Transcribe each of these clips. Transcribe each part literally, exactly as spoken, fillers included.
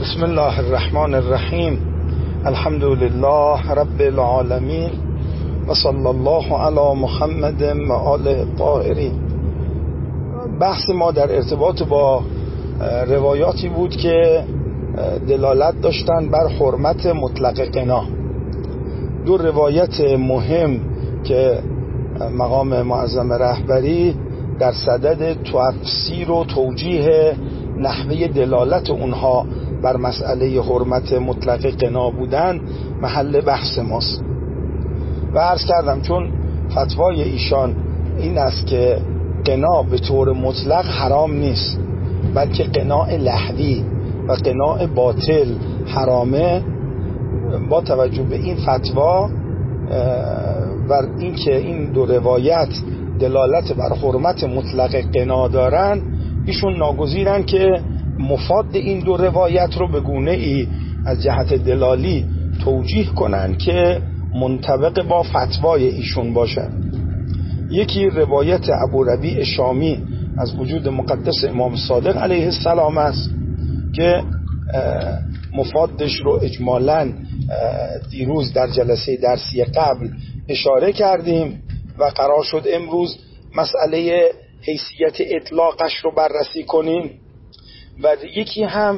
بسم الله الرحمن الرحیم. الحمد لله رب العالمین و صلی الله علی محمد و آله الطاهرین. بحث ما در ارتباط با روایاتی بود که دلالت داشتن بر حرمت مطلق قنا. دو روایت مهم که مقام معظم رهبری در صدد تفسیر و توجیه نحوه دلالت اونها بر مسئله حرمت مطلق قنا بودن محل بحث ماست. و عرض کردم چون فتوای ایشان این است که قنا به طور مطلق حرام نیست، بلکه قناع لهوی و قناع باطل حرامه، با توجه به این فتوا و اینکه این دو روایت دلالت بر حرمت مطلق قنا دارن، ایشون ناگزیرن که مفاد این دو روایت رو به گونه ای از جهت دلالی توجیه کنن که منطبق با فتوای ایشون باشن. یکی روایت ابو ربیع شامی از وجود مقدس امام صادق علیه السلام است که مفادش رو اجمالاً دیروز در جلسه درسی قبل اشاره کردیم و قرار شد امروز مسئله حیثیت اطلاقش رو بررسی کنیم. و یکی هم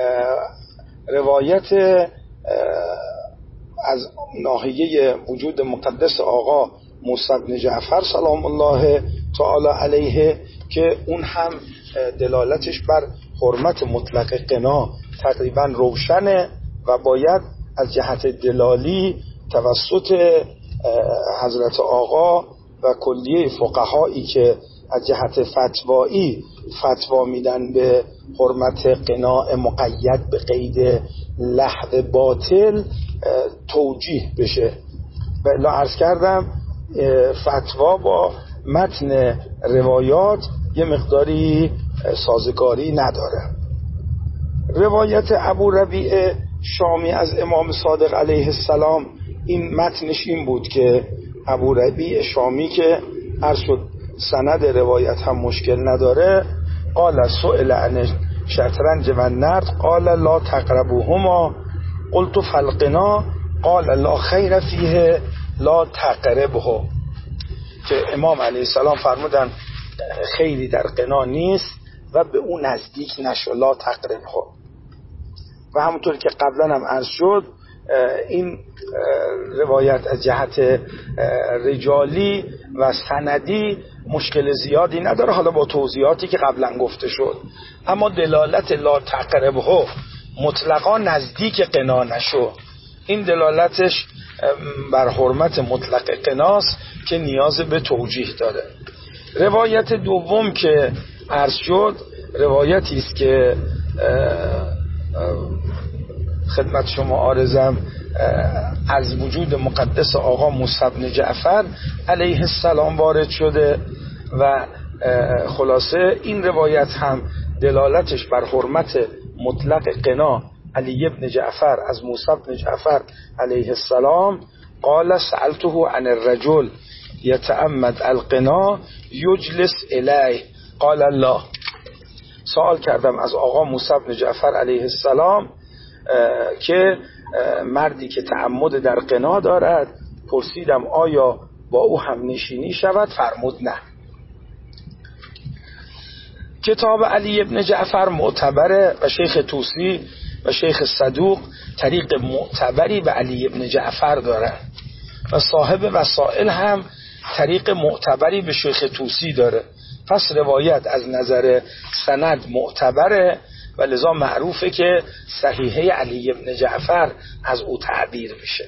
روایت از ناحیه وجود مقدس آقا موسی بن جعفر سلام الله تعالی علیه که اون هم دلالتش بر حرمت مطلق قنا تقریبا روشنه و باید از جهت دلالی توسط حضرت آقا و کلیه فقهایی که از جهت فتوایی فتوا میدن به حرمت قناع مقید به قید لحو باطل توجیه بشه. و الا عرض کردم فتوا با متن روایات یه مقداری سازگاری نداره. روایت ابو ربیع شامی از امام صادق علیه السلام این متنش این بود که ابو ربیع شامی که عرض شد سند روایت هم مشکل نداره، قال سئل عن شطرنج و النرد قال لا تقربوهما قلت فالقنا قال لا خیر فیه لا تقربه، که امام علیه السلام فرمودن خیری در قنا نیست و به اون نزدیک نشو، لا تقربه. و همونطور که قبلا هم عرض شد این روایت از جهت رجالی و سندی مشکل زیادی نداره، حالا با توضیحاتی که قبلا گفته شد، اما دلالت لا تقربه مطلقا نزدیک قنا نشو، این دلالتش بر حرمت مطلق قناست که نیاز به توجیه داره. روایت دوم که عرض شد روایتی است که خدمت شما عارضم از وجود مقدس آقا موسی بن جعفر علیه السلام وارد شده و خلاصه این روایت هم دلالتش بر حرمت مطلق قنا علی بن جعفر از موسی بن جعفر علیه السلام قال سألته عن الرجل يتعمد القنا يجلس الیه قال الله، سوال کردم از آقا موسی بن جعفر علیه السلام که مردی که تعمد در قنا دارد، پرسیدم آیا با او هم نشینی شود؟ فرمود نه. کتاب علی ابن جعفر معتبره و شیخ طوسی و شیخ صدوق طریق معتبری به علی ابن جعفر داره و صاحب وسائل هم طریق معتبری به شیخ طوسی داره. پس روایت از نظر سند معتبره و لذا معروفه که صحیحه علی ابن جعفر از او تعبیر میشه.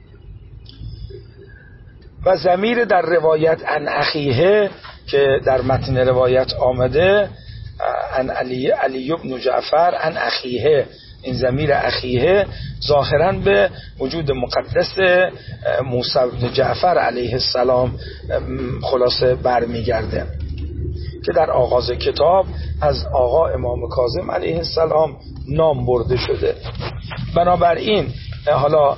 و ضمیر در روایت عن اخیه که در متن روایت آمده عن علی علی ابن جعفر عن اخیه، این ضمیر اخیه ظاهراً به وجود مقدس موسی بن جعفر علیه السلام خلاصه برمیگرده که در آغاز کتاب از آقا امام کاظم علیه السلام نام برده شده. بنابراین حالا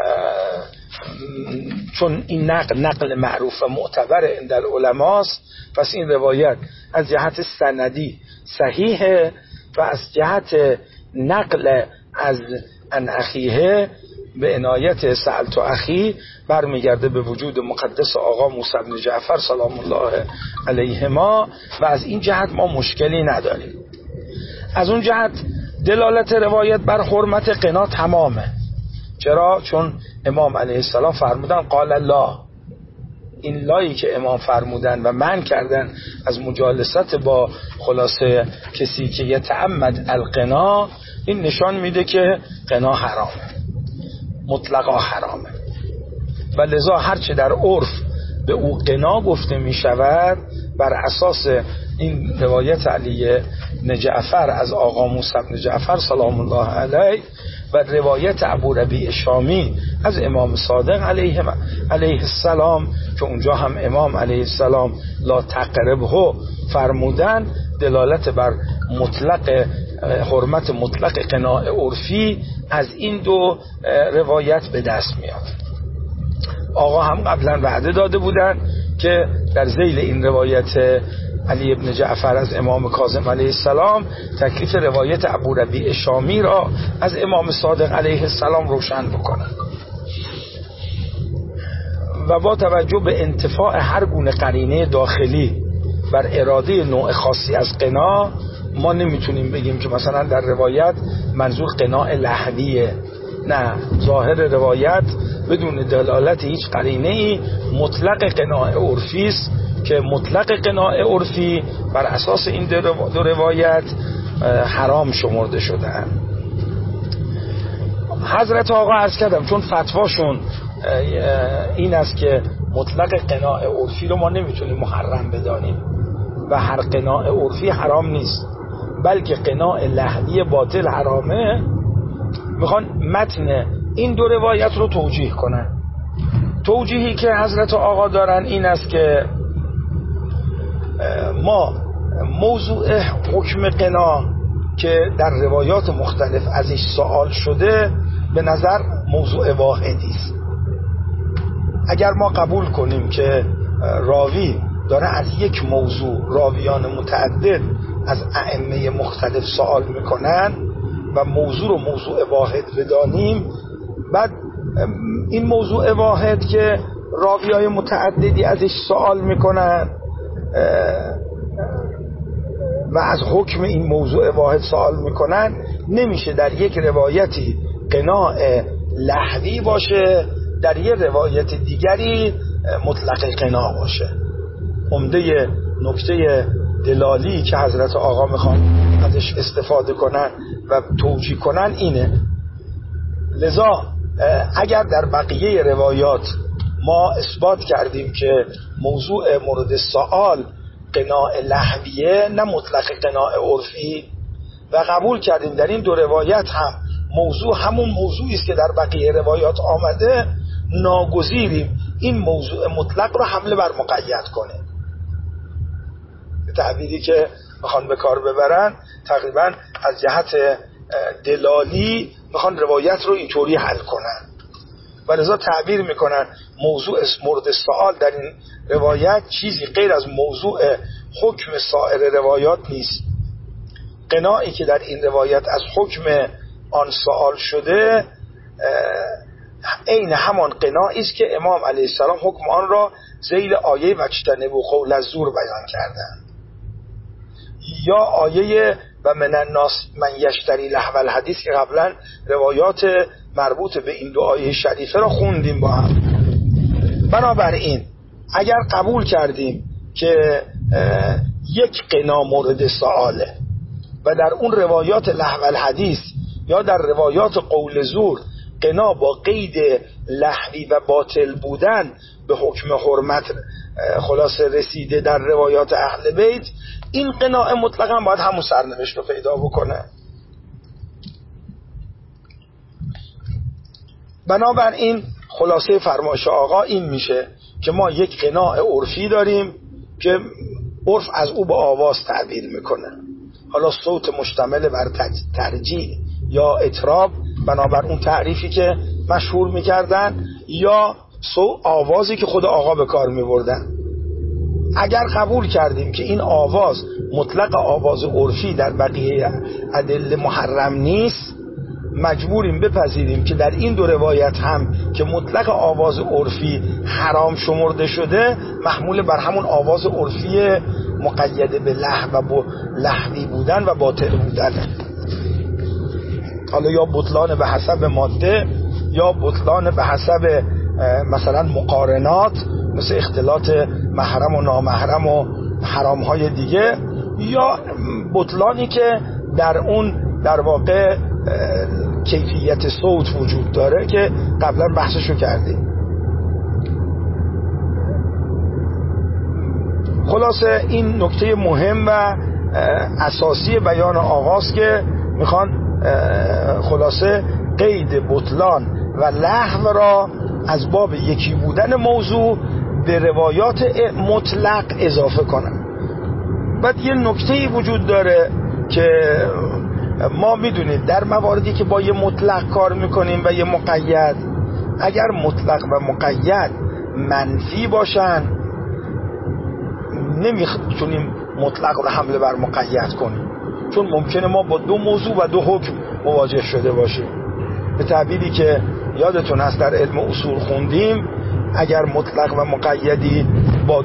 چون این نقل نقل معروف و معتبر عند العلماست، پس این روایت از جهت سندی صحیحه و از جهت نقل از ان اخیه به عنایت سألت اخی برمیگرده به وجود مقدس آقا موسی بن جعفر سلام الله علیهما و از این جهت ما مشکلی نداریم. از اون جهت دلالت روایت بر حرمت قنا تمامه. چرا؟ چون امام علیه السلام فرمودن قال الله، این لایی که امام فرمودن و منع کردن از مجالست با خلاصه کسی که یتعمد القنا، این نشان میده که قنا حرامه، مطلقا حرامه و لذا هرچه در عرف به او قنا گفته می شود بر اساس این روایت علی بن جعفر از آقا موسی بن جعفر سلام الله علیه و روایت ابو ربیع شامی از امام صادق علیه علیه السلام که اونجا هم امام علیه السلام لا تقربه فرمودن، دلالت بر مطلق حرمت مطلق قناع عرفی از این دو روایت به دست میاد. آقا هم قبلا وعده داده بودن که در ذیل این روایت علی ابن جعفر از امام کاظم علیه السلام تکلیف روایت ابو ربیع شامی را از امام صادق علیه السلام روشن بکنن و با توجه به انتفاع هر گونه قرینه داخلی بر اراده نوع خاصی از قناع، ما نمیتونیم بگیم که مثلا در روایت منظور قناع لهویه. نه، ظاهر روایت بدون دلالت هیچ قرینه‌ای مطلق قناع عرفی است که مطلق قناع عرفی بر اساس این دو روایت حرام شمرده شدن. حضرت آقا عرض کردم چون فتواشون این است که مطلق قناع عرفی رو ما نمیتونیم محرم بدانیم و هر قناع عرفی حرام نیست بلکه قناع لهوی باطل حرامه، میخوان متن این دو روایت رو توجیه کنن. توجیهی که حضرت آقا دارن این است که ما موضوع حکم قنا که در روایات مختلف ازش سوال شده به نظر موضوع واحدی است. اگر ما قبول کنیم که راوی داره از یک موضوع راویان متعدد از ائمه مختلف سوال میکنن و موضوع رو موضوع واحد بدانیم، بعد این موضوع واحد که راویای متعددی ازش سوال میکنن و از حکم این موضوع واحد سوال میکنن، نمیشه در یک روایتی قناع لهوی باشه در یک روایت دیگری مطلق قناع باشه. عمده نکته دلالی که حضرت آقا میخوان ازش استفاده کنن و توجیه کنن اینه. لذا اگر در بقیه روایات ما اثبات کردیم که موضوع مورد سوال قناع لهویه نه مطلق قناع عرفی و قبول کردیم در این دو روایت هم موضوع همون موضوعی است که در بقیه روایات آمده، ناگزیریم این موضوع مطلق رو حمله بر مقید کنه. تعبیری که میخوان به کار ببرن تقریبا از جهت دلالی میخوان روایت رو اینطوری حل کنن و لذا تعبیر میکنن موضوع مورد سوال در این روایت چیزی غیر از موضوع حکم سایر روایات نیست. قناعی که در این روایت از حکم آن سوال شده عین همان قناعی است که امام علیه السلام حکم آن را ذیل آیه وجتنبوا قول الزور بیان کردند، یا آیه و من الناس من یشتری لهو الحدیث که قبلا روایات مربوط به این دو آیه شریفه را خوندیم با هم. بنابراین اگر قبول کردیم که یک قنا مورد سؤاله و در اون روایات لهو الحدیث یا در روایات قول زور قنا با قید لهوی و باطل بودن به حکم حرمت خلاصه رسیده در روایات اهل بیت، این قناع مطلقا باید همون سرنوشت رو پیدا بکنه. بنابراین خلاصه فرمایش آقا این میشه که ما یک قناع عرفی داریم که عرف از او به آواز تعبیر میکنه، حالا صوت مشتمل بر ترجیع یا اطراب بنابر اون تعریفی که مشهور میکردن، یا صوت آوازی که خود آقا به کار میبردن. اگر قبول کردیم که این آواز مطلق آواز عرفی در بقیه ادله محرم نیست، مجبوریم بپذیریم که در این دو روایت هم که مطلق آواز عرفی حرام شمرده شده محمول بر همون آواز عرفی مقید به لهو و لهوی بودن و باطل بودن، حالا یا بطلان به حسب ماده یا بطلان به حسب مثلا مقارنات مثل اختلاط محرم و نامحرم و حرامهای دیگه، یا بطلانی که در اون در واقع کیفیت صوت وجود داره که قبلا بحثشو کردیم. خلاصه این نکته مهم و اساسی بیان آغاز که میخوان خلاصه قید بطلان و لهو را از باب یکی بودن موضوع به روایات مطلق اضافه کنن. بعد یه نکته‌ای وجود داره که ما میدونید در مواردی که با یه مطلق کار میکنیم و یه مقید، اگر مطلق و مقید منفی باشن نمیتونیم مطلق رو حمله بر مقید کنیم، چون ممکنه ما با دو موضوع و دو حکم مواجه شده باشیم. به تعبیری که یادتون هست در علم اصول خوندیم، اگر مطلق و مقیدی با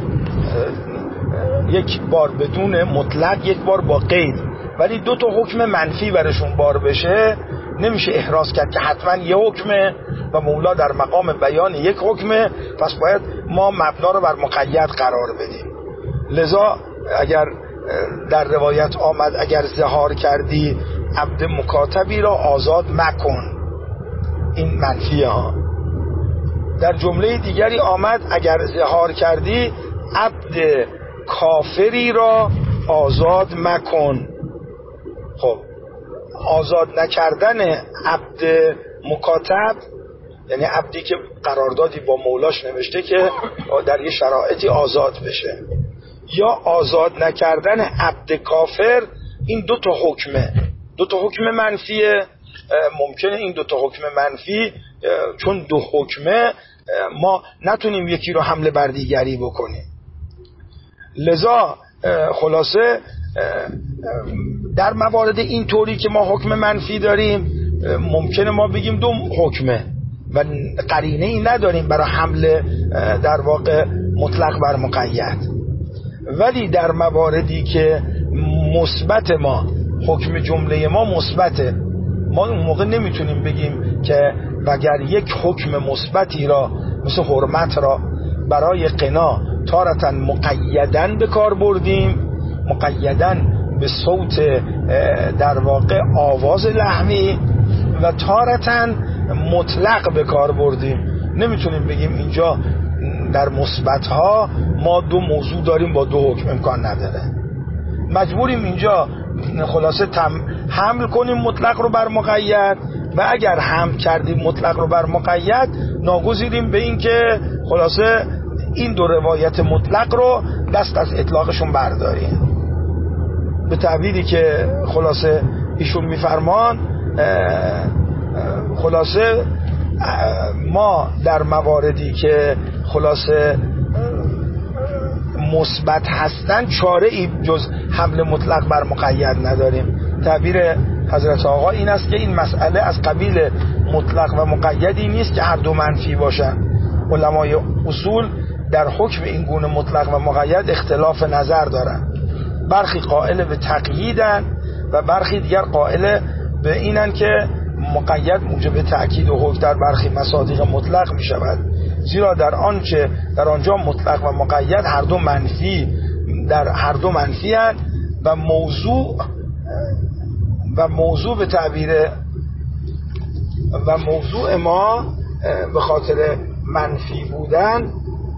یک بار بدون مطلق یک بار با قید ولی دو تا حکم منفی برشون بار بشه، نمیشه احراز کرد که حتما یه حکمه و مولا در مقام بیان یک حکمه، پس باید ما مبنا رو بر مقید قرار بدیم. لذا اگر در روایت آمد اگر ظهار کردی عبد مکاتبی را آزاد مکن، این منفیه ها. در جمله دیگری آمد اگر ظهار کردی عبد کافری را آزاد مکن. خب آزاد نکردن عبد مکاتب یعنی عبدی که قراردادی با مولاش نوشته که در یه شرایطی آزاد بشه، یا آزاد نکردن عبد کافر، این دو تا حکمه، دو تا حکم منفیه. ممکنه این دو تا حکم منفی چون دو حکمه ما نتونیم یکی رو حمله بر دیگری بکنیم. لذا خلاصه در موارد این طوری که ما حکم منفی داریم ممکنه ما بگیم دو حکمه و قرینه ای نداریم برای حمله در واقع مطلق بر مقید. ولی در مواردی که مثبت ما حکم جمله ما مثبته، ما اون موقع نمیتونیم بگیم که اگر یک حکم مثبتی را مثل حرمت را برای قنا تارتاً مقیدن به کار بردیم، مقیدن به صوت در واقع آواز لحنی، و تارتاً مطلق به کار بردیم، نمیتونیم بگیم اینجا در مثبت ها ما دو موضوع داریم با دو حکم، امکان نداره. مجبوریم اینجا خلاصه تم حمل کنیم مطلق رو بر مقید، و اگر حمل کردیم مطلق رو بر مقید ناگزیریم به این که خلاصه این دو روایت مطلق رو دست از اطلاقشون برداریم. به تعبیری که خلاصه ایشون میفرمان، خلاصه ما در مواردی که خلاصه مثبت هستن چاره ای جز حمل مطلق بر مقید نداریم. تعبیر حضرت آقا این است که این مسئله از قبیل مطلق و مقیدی نیست که هر دو منفی باشن. علمای اصول در حکم این گونه مطلق و مقید اختلاف نظر دارن، برخی قائل به تقییدن و برخی دیگر قائل به اینن که مقید موجب تأکید و حکم در برخی مصادیق مطلق می شود، زیرا در آنچه در آنجا مطلق و مقید هر دو منفی در هر دو منفی هست و موضوع و موضوع به تعبیر و موضوع ما به خاطر منفی بودن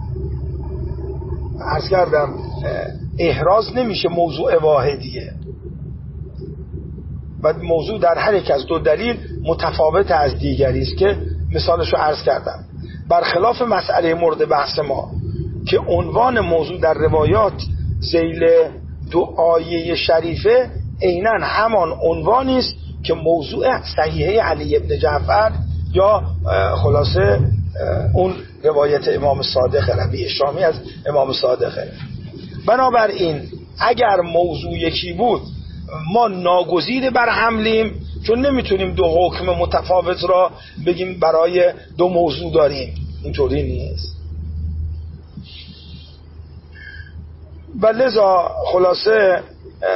عرض کردم احراز نمیشه موضوع واحدیه و موضوع در هر یک از دو دلیل متفاوت از دیگری است که مثالشو عرض کردم. برخلاف مسئله مورد بحث ما که عنوان موضوع در روایات ذیل دو آیه شریفه عیناً همان عنوانی است که موضوع صحیحه علی ابن جعفر یا خلاصه اون روایت امام صادق ربیع شامی از امام صادقه. بنابراین اگر موضوع یکی بود ما ناگزیر بر حملیم چون نمیتونیم دو حکم متفاوت را بگیم برای دو موضوع داریم، اینطوری نیست. و لذا خلاصه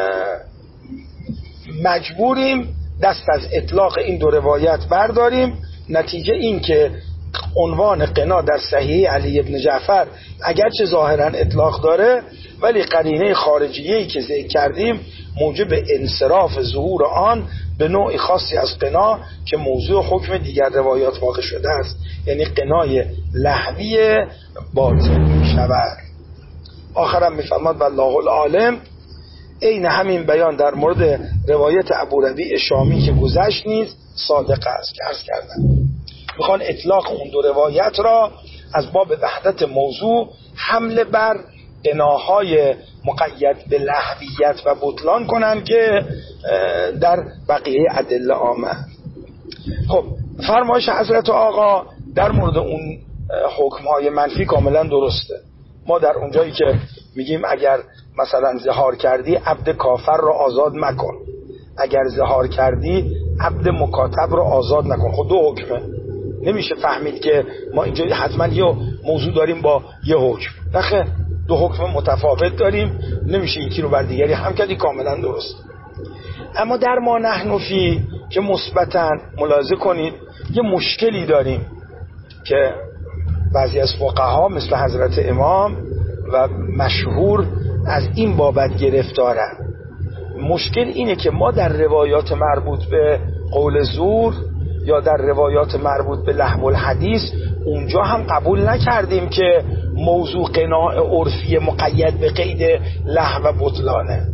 مجبوریم دست از اطلاق این دو روایت برداریم. نتیجه این که عنوان قنا در صحیح علی ابن جعفر اگرچه ظاهرا اطلاق داره، ولی قرینه خارجیه‌ای که ذکر کردیم موجب انصراف ظهور آن به نوع خاصی از قنا که موضوع حکم دیگر روایات واقع شده است، یعنی قنای لهوی باطل می شود. آخرم می فرماد والله العالم. این همین بیان در مورد روایت ابو ربیع شامی که گذشت نیز صادق است که عرض کردم. میخوان اطلاق اون دو روایت را از باب وحدت موضوع حمله بر قناهای مقید به لهویت و بطلان کنن که در بقیه ادله آمد. خب فرمایش حضرت آقا در مورد اون حکمهای منفی کاملا درسته. ما در اونجایی که میگیم اگر مثلا زهار کردی عبد کافر رو آزاد مکن، اگر زهار کردی عبد مکاتب رو آزاد نکن، خب دو حکمه، نمیشه فهمید که ما اینجا حتما یه موضوع داریم با یه حکم. نخه دو حکم متفاوت داریم، نمیشه یکی رو بر دیگری هم کردی، کاملا درست. اما در ما نحن فی که مثبتاً ملاحظه کنید یه مشکلی داریم که بعضی از فقها مثل حضرت امام و مشهور از این بابت گرفتارن. مشکل اینه که ما در روایات مربوط به قول زور یا در روایات مربوط به لهو الحدیث اونجا هم قبول نکردیم که موضوع قناع عرفی مقید به قید لهو و بطلانه.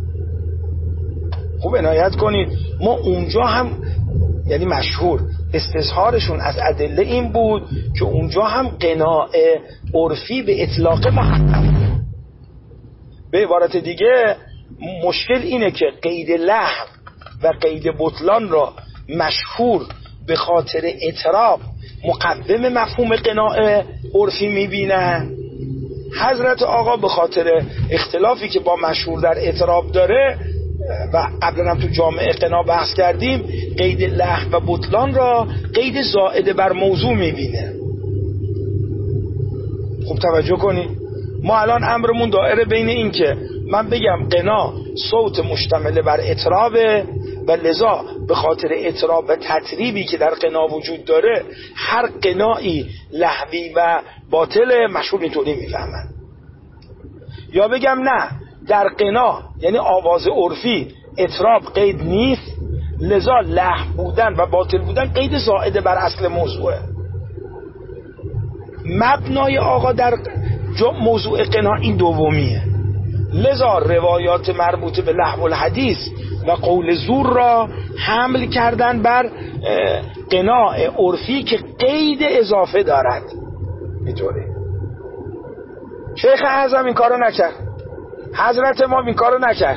خوب عنایت کنید، ما اونجا هم یعنی مشهور استظهارشون از ادله این بود که اونجا هم قناع عرفی به اطلاق محرم. به عبارت دیگه مشکل اینه که قید لهو و قید بطلان را مشهور به خاطر اطراب مقدم مفهوم قناع عرفی میبینن. حضرت آقا به خاطر اختلافی که با مشهور در اطراب داره و قبلا هم تو جامعه قنا بحث کردیم، قید لهو و بطلان را قید زائد بر موضوع میبینه. خوب توجه کنید، ما الان امرمون دائره بین این که من بگم قنا صوت مشتمل بر اطرابه و لذا به خاطر اطراب و تطریبی که در قنا وجود داره هر قنایی لهوی و باطل مشهور اینطوری میفهمن، یا بگم نه در قنا یعنی آواز عرفی اطراب قید نیست، لذا لهو بودن و باطل بودن قید زائد بر اصل موضوعه. مبنای آقا در موضوع قنا این دومیه، لذا روایات مربوط به لهو الحدیث و قول زور را حمل کردن بر قناع عرفی که قید اضافه دارد. اینطوری شیخ اعظم این کارو نکرد، حضرت امام این کارو نکرد.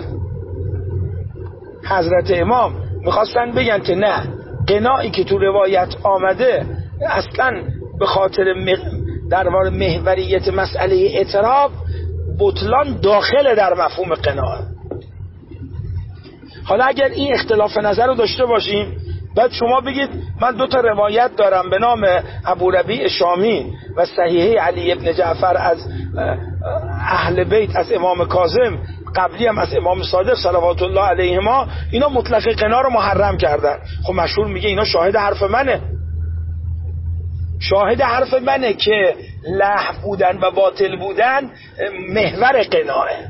حضرت امام میخواستن بگن که نه، قناعی که تو روایت آمده اصلا به خاطر در واقع محوریت مسئله اعتراف بطلان داخل در مفهوم قناعه. حالا اگر این اختلاف نظر رو داشته باشیم، بعد شما بگید من دو تا روایت دارم به نام ابو ربیع شامی و صحیحه علی ابن جعفر از اهل بیت از امام کاظم، قبلی هم از امام صادق صلوات الله علیهما، اینا مطلق قنا رو محرم کردن. خب مشهور میگه اینا شاهد حرف منه، شاهد حرف منه که لهو بودن و باطل بودن محور قناعه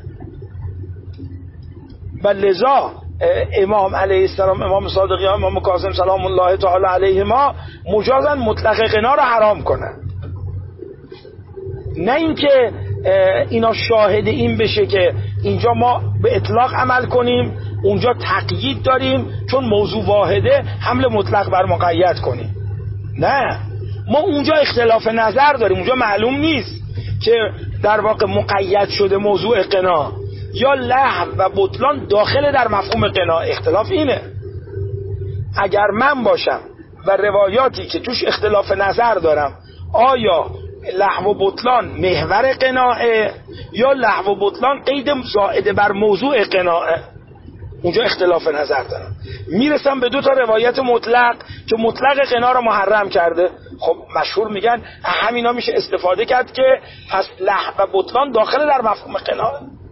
و لذا امام علیه السلام، امام صادق یا امام کاظم سلام الله تعالی علیهما مجازن مطلق قنا رو حرام کنن. نه اینکه اینا شاهد این بشه که اینجا ما به اطلاق عمل کنیم، اونجا تقیید داریم چون موضوع واحده حمل مطلق بر مقید کنیم. نه، ما اونجا اختلاف نظر داریم، اونجا معلوم نیست که در واقع مقید شده موضوع قنا یا لهو و بطلان داخل در مفهوم قنا. اختلاف اینه، اگر من باشم و روایاتی که توش اختلاف نظر دارم آیا لهو و بطلان محور قناعه یا لهو و بطلان قید زائد بر موضوع قناعه، اونجا اختلاف نظر دارن. میرسن به دو تا روایت مطلق که مطلق قنا رو محرم کرده. خب مشهور میگن همینا میشه استفاده کرد که پس لهو و بطلان داخل در مفهوم قنا.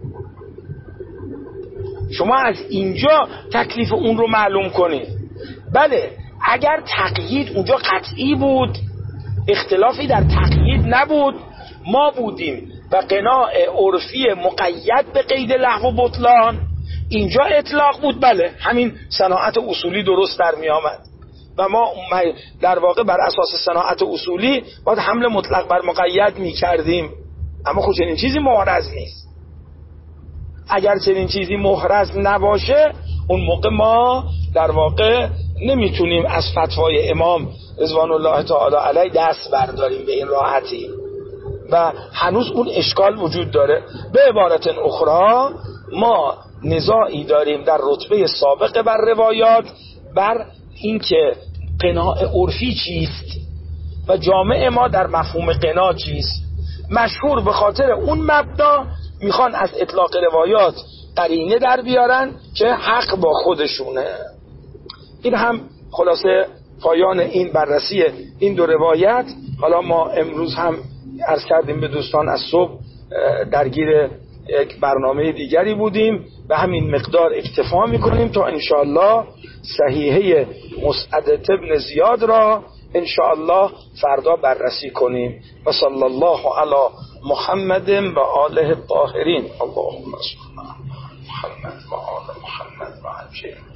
شما از اینجا تکلیف اون رو معلوم کنید. بله اگر تقیید اونجا قطعی بود، اختلافی در تقیید نبود، ما بودیم و قناع عرفی مقید به قید لهو و بطلان، اینجا اطلاق بود، بله همین صناعت اصولی درست در می آمد و ما در واقع بر اساس صناعت اصولی باید حمل مطلق بر مقید می کردیم. اما خود چنین چیزی محرز نیست. اگر چنین چیزی محرز نباشه اون موقع ما در واقع نمیتونیم از فتوای امام رضوان الله تعالی علیه دست برداریم به این راحتی و هنوز اون اشکال وجود داره. به عبارت اخرى ما نزاعی داریم در رتبه سابق بر روایات بر اینکه قناع عرفی چیست و جامع ما در مفهوم قناع چیست. مشهور به خاطر اون مبدا میخوان از اطلاق روایات قرینه در بیارن که حق با خودشونه. این هم خلاصه پایان این بررسی این دو روایت. حالا ما امروز هم عرض کردیم به دوستان از صبح درگیر یک برنامه دیگری بودیم، به همین مقدار اکتفا میکنیم تا انشاءالله صحیحه مسعدة بن زیاد را انشاءالله فردا بررسی کنیم. و صلی الله علی محمد و آله الطاهرین. اللهم صل علی محمد و آل محمد و عجل